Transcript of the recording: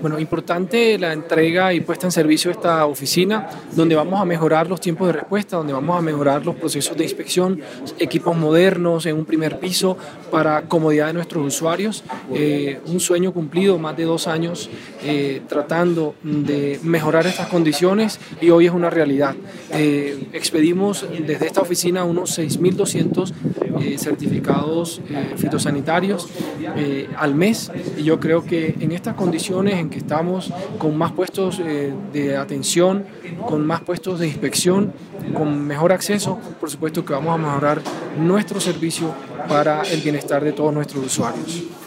Bueno, importante la entrega y puesta en servicio de esta oficina, donde vamos a mejorar los tiempos de respuesta, donde vamos a mejorar los procesos de inspección, equipos modernos en un primer piso para comodidad de nuestros usuarios. Un sueño cumplido, más de 2 años tratando de mejorar estas condiciones y hoy es una realidad. Expedimos desde esta oficina unos 6.200 certificados fitosanitarios al mes y yo creo que en estas condiciones en que estamos con más puestos de atención, con más puestos de inspección, con mejor acceso, por supuesto que vamos a mejorar nuestro servicio para el bienestar de todos nuestros usuarios.